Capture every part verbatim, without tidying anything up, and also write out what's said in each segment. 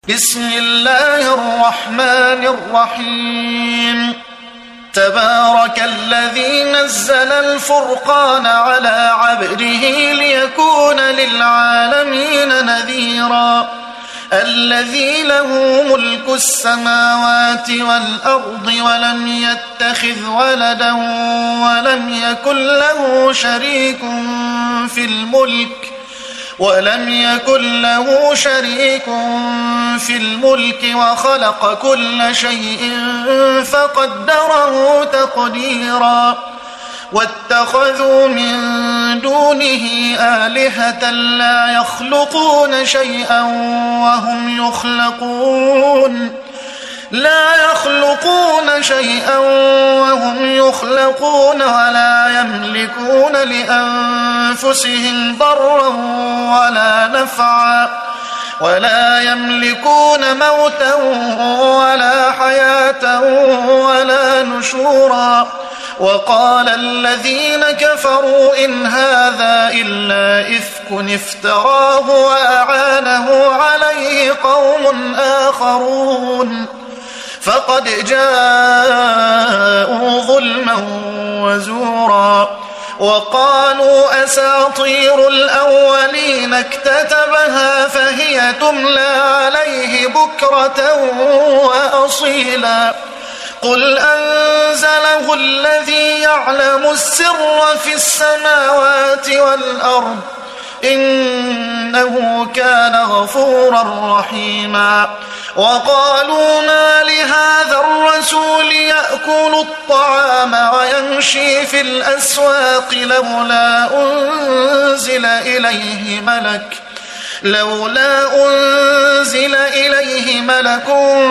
بسم الله الرحمن الرحيم تبارك الذي نزل الفرقان على عبده ليكون للعالمين نذيرا الذي له ملك السماوات والأرض ولم يتخذ ولدا ولم يكن له شريك في الملك ولم يكن له شريك في الملك وخلق كل شيء فقدره تقديرا واتخذوا من دونه آلهة لا يخلقون شيئا وهم يخلقون لا يخلقون شيئا وهم يخلقون ولا يملكون لأنفسهم ضرا ولا نفعا ولا يملكون موتا ولا حياة ولا نشورا وقال الذين كفروا إن هذا إلا إفك افتراه وأعانه عليه قوم آخرون فقد جاءوا ظلما وزورا وقالوا أساطير الأولين اكتتبها فهي تملى عليه بكرة وأصيلا قل أنزله الذي يعلم السر في السماوات والأرض إنه كان غفورا رحيما وقالوا ما لهذا الرسول يأكل الطعام ويمشي في الأسواق لولا أنزل إليه ملك لولا أنزل إليه ملك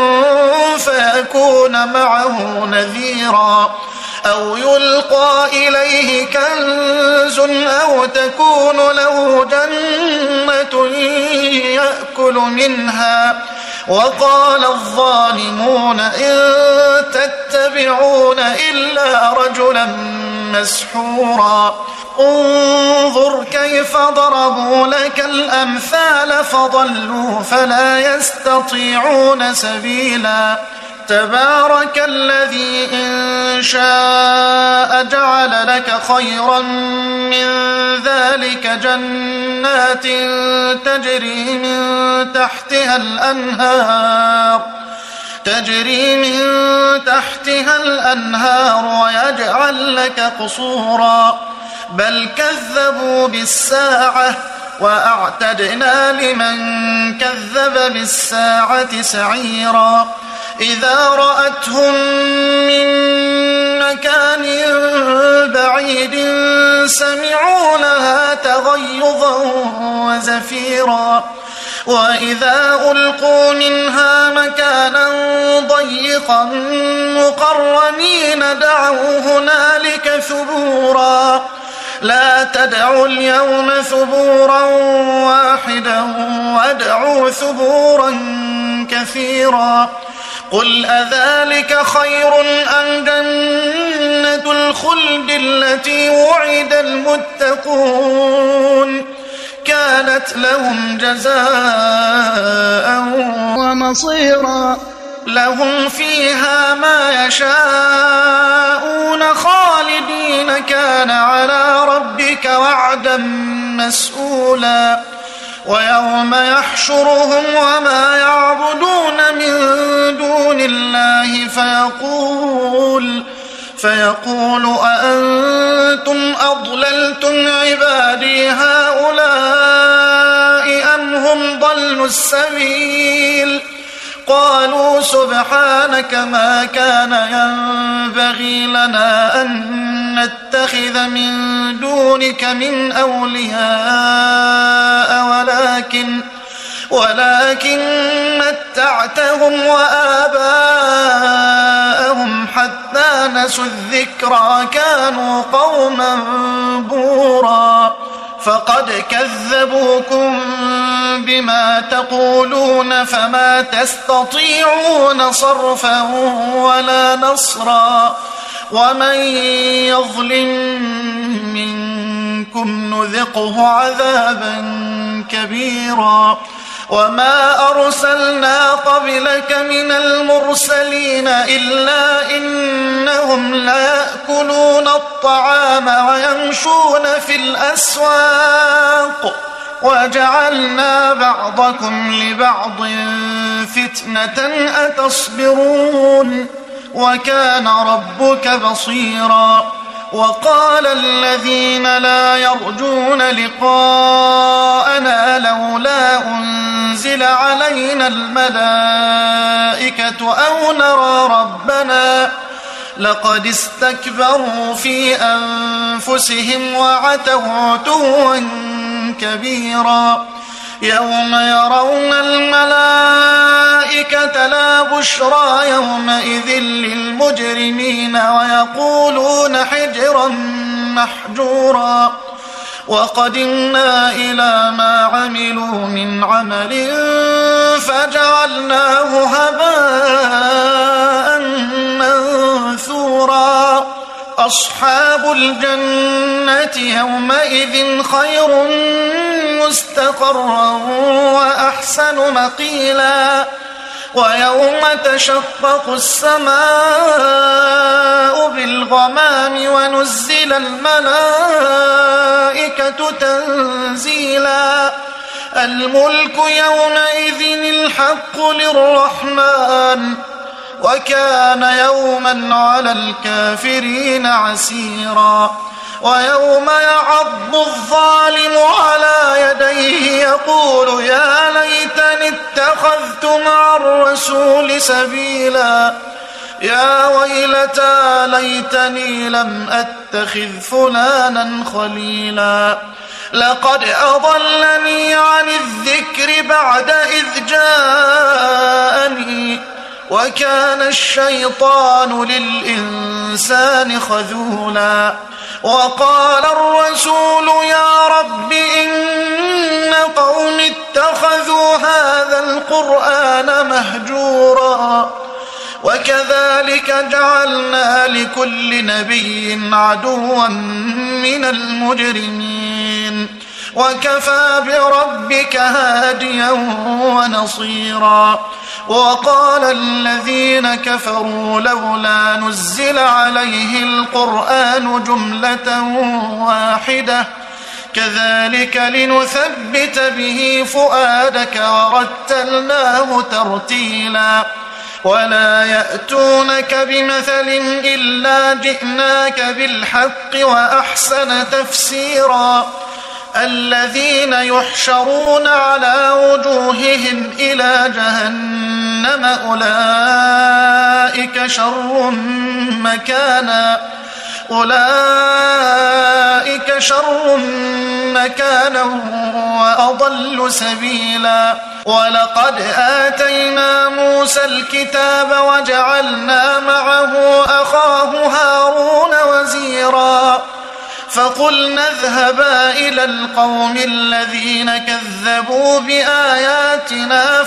فيكون معه نذيرا أو يلقى إليه كنز أو تكون له جنة يأكل منها وقال الظالمون إن تتبعون إلا رجلا مسحورا انظر كيف ضربوا لك الأمثال فضلوا فلا يستطيعون سبيلا تبارك الذي إن شاء جعل لك خيرا من ذلك جنات تجري من تحتها الأنهار تجري من تحتها الأنهار ويجعل لك قصورا بل كذبوا بالساعة وأعتدنا لمن كذب بالساعة سعيرا إذا رأتهم من مكان بعيد سمعوا لها تغيظا وزفيرا وإذا ألقوا منها مكانا ضيقا مقرنين دعوا هنالك ثبورا لا تدعوا اليوم ثبورا واحدا وادعوا ثبورا كثيرا قل أذلك خير أم جنة الخلد التي وعد المتقون كانت لهم جزاء ومصيرا لهم فيها ما يشاءون خالدين كان على ربك وعدا مسئولا ويوم يحشرهم وما يعبدون من دون الله فيقول فيقول أأنتم أضللتم عبادي هؤلاء أم هم ضلوا السبيل قالوا سبحانك ما كان ينبغي لنا أن نتخذ من دونك من أولياء ولكن ولكن متعتهم وآباءهم حتى نسوا الذكرى كانوا قوما بورا فقد كذبوكم بما تقولون فما تستطيعون صرفا ولا نصرا ومن يظلم منكم نذقه عذابا كبيرا وما أرسلنا قبلك من المرسلين إلا إنهم ليأكلون الطعام ويمشون في الأسواق وجعلنا بعضكم لبعض فتنة أتصبرون وكان ربك بصيرا. وقال الذين لا يرجون لقاءنا لولا أنزل علينا الملائكة أو نرى ربنا لقد استكبروا في أنفسهم وعتوا عتوا كبيرا. يوم يرون الملائكة لا بشرى يومئذ للمجرمين ويقولون حجرا محجورا. وقدمنا إلى ما عملوا من عمل فجعلناه هباء منثورا. أصحاب الجنة يومئذ خير مستقرا وأحسن مقيلا. ويوم تشقق السماء بالغمام ونزل الملائكة تنزيلا. الملك يومئذ الحق للرحمن وكان يوما على الكافرين عسيرا. ويوم يعض الظالم على يديه يقول يا ليتني اتخذت مع الرسول سبيلا. يا ويلتى ليتني لم أتخذ فلانا خليلا. لقد أضلني عن الذكر بعد إذ جاءني وكان الشيطان للإنسان خذولا. وقال الرسول يا رب إن قوم اتخذوا هذا القرآن مهجورا. وكذلك جعلنا لكل نبي عدوا من المجرمين وكفى بربك هاديا ونصيرا. وقال الذين كفروا لولا نزل عليه القرآن جملة واحدة كذلك لنثبت به فؤادك ورتلناه ترتيلا. ولا يأتونك بمثل إلا جئناك بالحق وأحسن تفسيرا. الذين يحشرون على وجوههم إلى جهنم أولئك شر مكانا أولئك شر مكانا وأضل سبيلا. ولقد آتينا موسى الكتاب وجعلنا معه أخاه هارون وزيرا. فقلنا اذهبا إلى القوم الذين كذبوا بآياتنا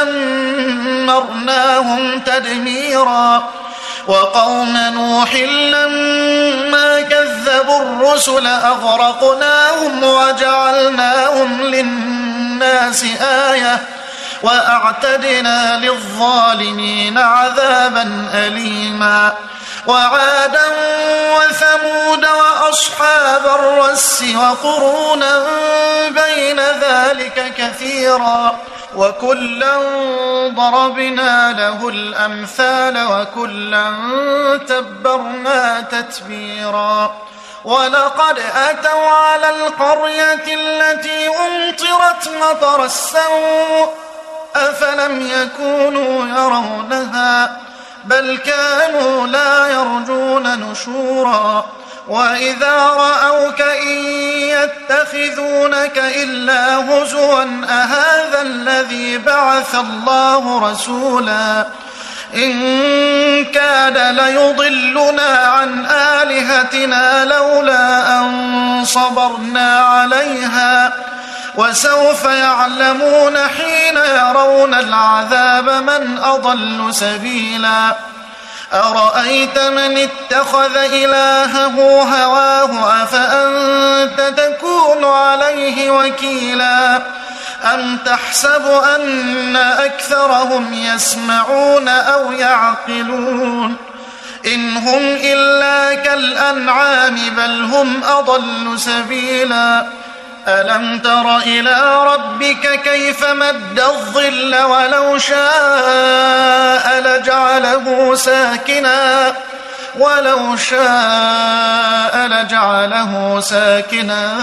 فدمرناهم تدميرا. وقوم نوح لما كذبوا الرسل أغرقناهم وجعلناهم للناس آية وأعتدنا للظالمين عذابا أليما. وعادا وثمود وأصحاب الرس وقرونا بين ذلك كثيرا. وكلا ضربنا له الأمثال وكلا تبرنا تتبيرا. ولقد أتوا على القرية التي أمطرت مطر السوء أفلم يكونوا يرونها بل كانوا لا يرجون نشورا. وإذا رأوك إن يتخذونك إلا هزوا أهذا الذي بعث الله رسولا إن كاد ليضلنا عن آلهتنا لولا أن صبرنا عليها وسوف يعلمون حين يرون العذاب من أضل سبيلا. أرأيت من اتخذ إلهه هواه أفأنت تكون عليه وكيلا. أم تحسب أن أكثرهم يسمعون أو يعقلون إن هم إلا كالأنعام بل هم أضل سبيلا ألم تر إلى ربك كيف مد الظل ولو شاء لجعله ساكنا ولو شاء لجعله ساكنا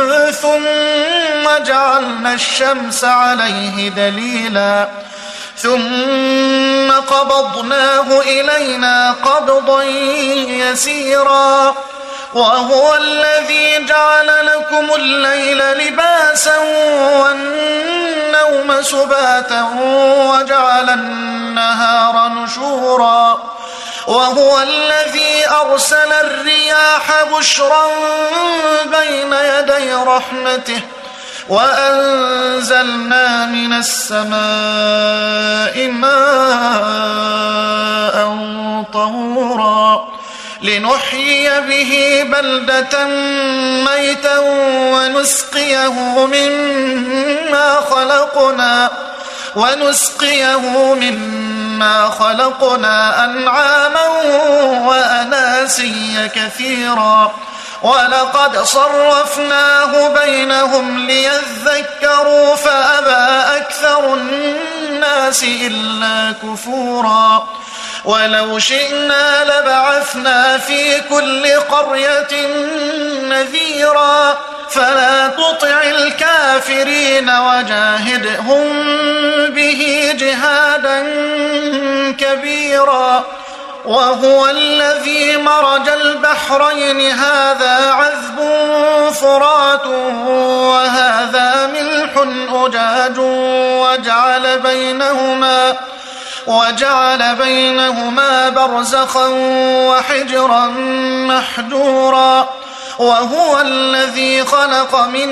ثم جعلنا الشمس عليه دليلا ثم قبضناه إلينا قبضا يسيرا وهو الذي جعل لكم الليل لباسا والنوم سباتا وجعل النهار نشورا وهو الذي أرسل الرياح بشرا بين يدي رحمته وأنزلنا من السماء ماء طهورا لنحيي به بلدة ميتا ونسقيه مما خلقنا ونسقيه مما خلقنا أنعاما وأناسيا كثيرا ولقد صرفناه بينهم ليذكروا فأبى أكثر الناس إلا كفورا ولو شئنا لبعثنا في كل قرية نذيرا فلا تطع الكافرين وجاهدهم به جهادا كبيرا وهو الذي مرج البحرين هذا عذب فرات وهذا ملح أجاج وجعل بينهما وجعل بينهما برزخا وحجرا محجورا وهو الذي خلق من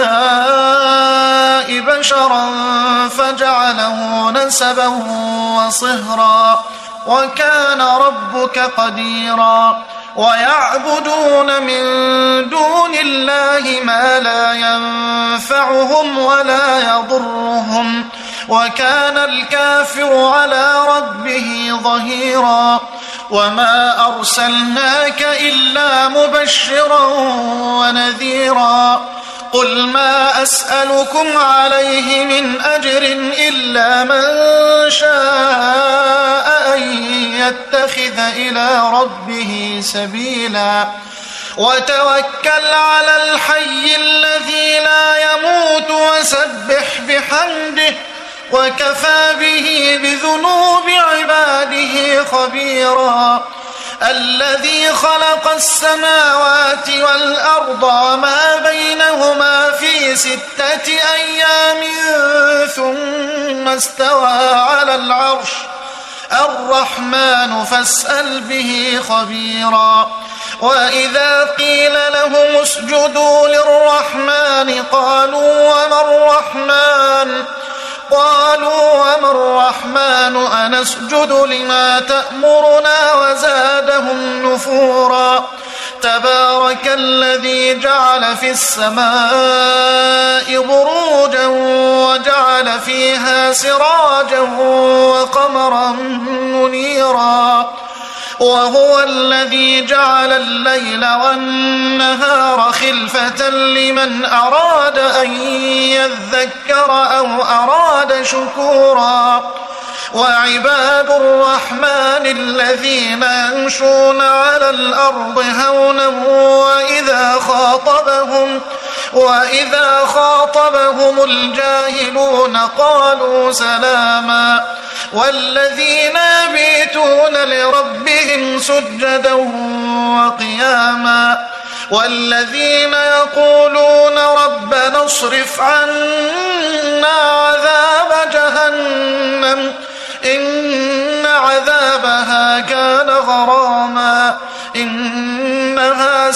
الماء بشرا فجعله نسبا وصهرا وكان ربك قديرا ويعبدون من دون الله ما لا ينفعهم ولا يضرهم وكان الكافر على ربه ظهيرا وما أرسلناك إلا مبشرا ونذيرا قل ما أسألكم عليه من أجر إلا من شاء أن يتخذ إلى ربه سبيلا وتوكل على الحي الذي لا يموت وسبح بحمده وكفى به بذنوب عباده خبيرا الذي خلق السماوات والأرض وما بينهما في ستة أيام ثم استوى على العرش الرحمن فاسأل به خبيرا وإذا قيل لهم اسجدوا للرحمن قالوا وما الرحمن قالوا وما الرحمن أنسجد لما تأمرنا وزادهم نفورا تبارك الذي جعل في السماء بروجا وجعل فيها سراجا وقمرا منيرا وهو الذي جعل الليل والنهار خلفة لمن أراد أن يذكر أو أراد شكورا وعباد الرحمن الذين يمشون على الأرض هونا وإذا خاطبهم وإذا خاطبهم الجاهلون قالوا سلاما والذين يبيتون لربهم سجدا وقياما والذين يقولون ربنا اصرف عنا عذاب جهنم إن عذابها كان غراما إنها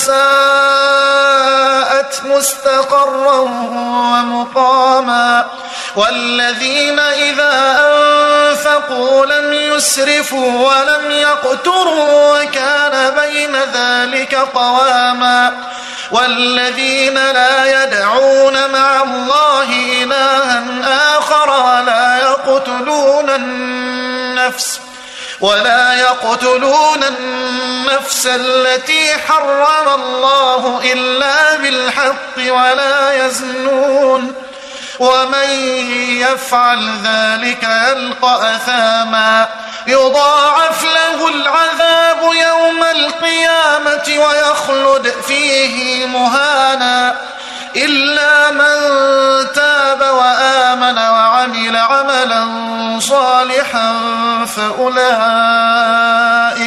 ساءت مستقرا ومقاما والذين إذا أنفقوا لم يسرفوا ولم يقتروا وكان بين ذلك قواما والذين لا يدعون مع الله إلها آخر ولا يقتلون النفس ولا يقتلون النفس التي حرم الله إلا بالحق ولا يزنون ومن يفعل ذلك يلقى أثاما يضاعف له العذاب يوم القيامة ويخلد فيه مهانا إلا من تاب وآمن وعمل عملا صالحا فأولئك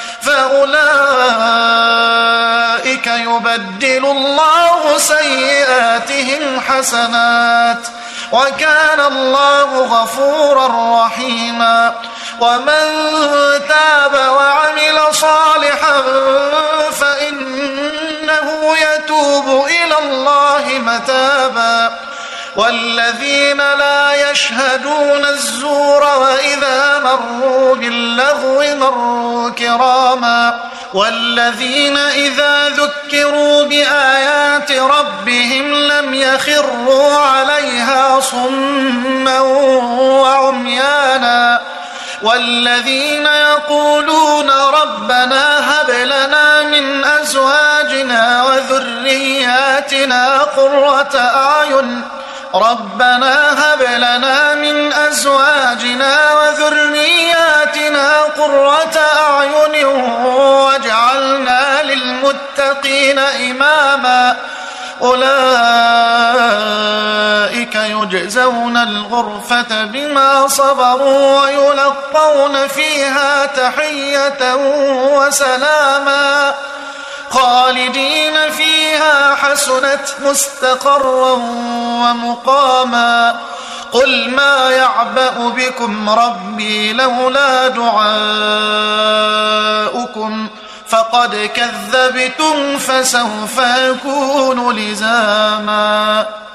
فأولئك يبدل الله سيئاتهم حسنات وكان الله غفورا رحيما ومن تاب وعمل صالحا فإنه يتوب إلى الله متابا والذين لا يشهدون الزور وإذا مروا باللغو مروا كراما والذين إذا ذكروا بآيات ربهم لم يخروا عليها صما وعميانا والذين يقولون ربنا هب لنا من أزواجنا وذرياتنا قرة أعين ربنا هب لنا من أزواجنا وذرياتنا قرة أعين واجعلنا للمتقين إماما أولئك يجزون الغرفة بما صبروا ويلقون فيها تحية وسلاما خالدين فيها حسنت مستقرا ومقاما قل ما يعبأ بكم ربي لولا دعاؤكم فقد كذبتم فسوف يكون لزاما.